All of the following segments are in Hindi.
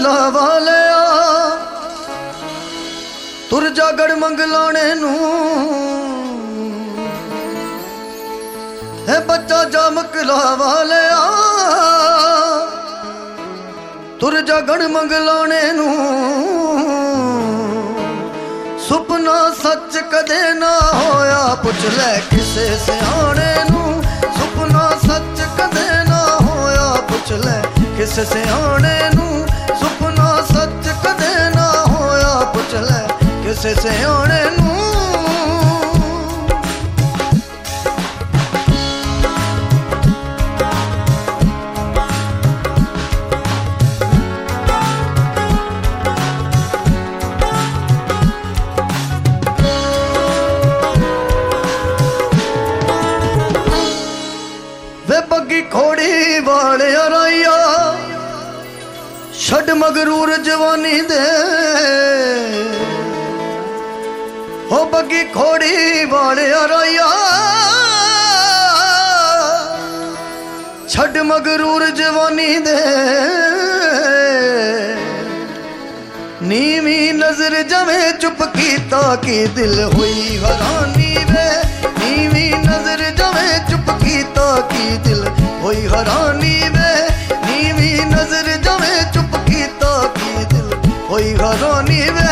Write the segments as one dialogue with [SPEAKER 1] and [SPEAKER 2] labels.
[SPEAKER 1] मंगला वाले तुर जागड़ मंगलाने नू है बच्चा जा मंगला वाले तुर जागड़ मंगलाने नू सुपना सच कदे ना होया पुछ ले किसे सियाणे नू सुपना सच कदे ना होया पुछ ले किसे सियाणे नू सुपना सच कदे ना होया पुछ ले किसे सियाणे नू बग्गी खोड़ी वाले राइया छड़ मगरूर जवानी दे हो बग्गी खोड़ी वाले राइया छड़ मगरूर जवानी दे नीवी नजर जमे चुप कीता की दिल हुई हरानी वे नीवी नजर जमे चुप कीता की दिल हुई हरानी वे नीवी नजर जमे चुप कीता की दिल हुई हरानी वे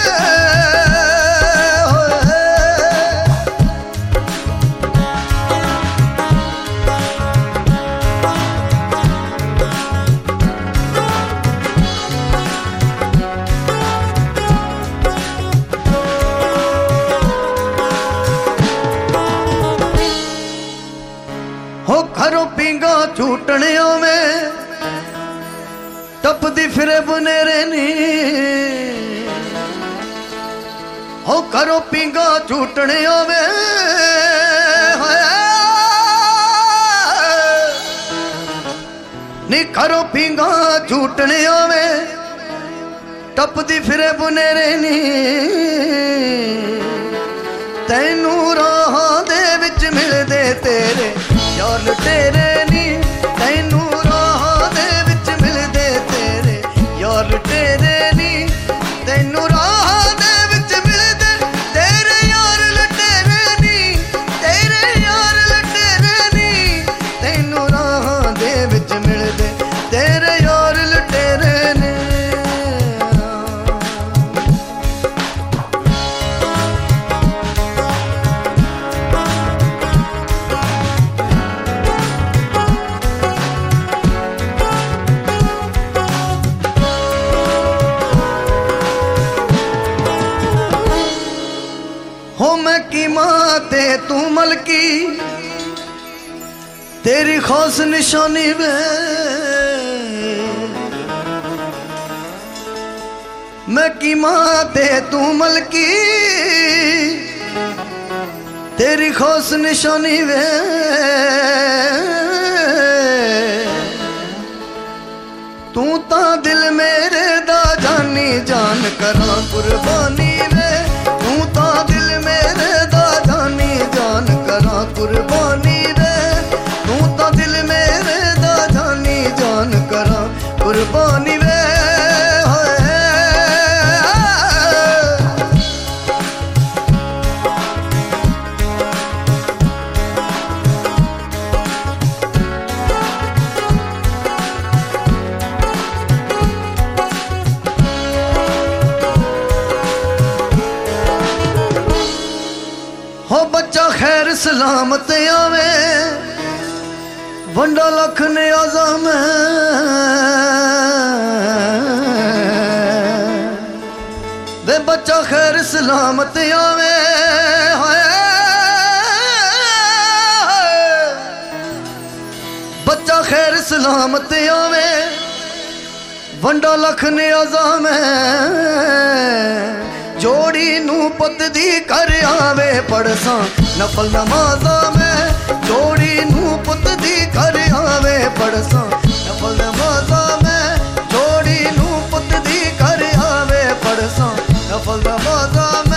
[SPEAKER 1] हो खरो पींगा झूटने में टपदी फिरे बनेरे नी हो खरो पींगा झूटने में नी खरो पींगा झूटने में टपदी फिरे बनेरे नी तैनू राह दे विच मिलदे तेरे यार तेरे नी तैनू राह दे विच मिलदे तेरे यार तेरे नी तैनू राह दे विच मिलदे तेरे यार लटेरे नी तेरे यार लटेरे नी तैनू राह दे विच मिलदे तेरे यार लटेरे नी हो मैं की मां ते तू मलकी तेरी खास निशानी वे मैं की मां ते तू मलकी तेरी खास निशानी वे तू ता दिल मेरे दा जानी जान करा कुर्बानी वे तू ता दिल मेरे दा जानी जान करा कुर्बानी वे तू ता दिल मेरे दा जानी जान करा कुर्बानी वे हो बच्चा खैर सलामत आवे वंडा लख ने आज़म वे बच्चा खैर सलामत आवे बच्चा खैर सलामत आवे वंडा लख ने आज़म जोड़ी नू पुत दी कर आवे पढ़सा नफल नमाजा में जोड़ी नू पुत दी कर आवे पढ़सा नफल नमाजा में जोड़ी नू पुत दी कर आवे पढ़सा नफल नमाजा में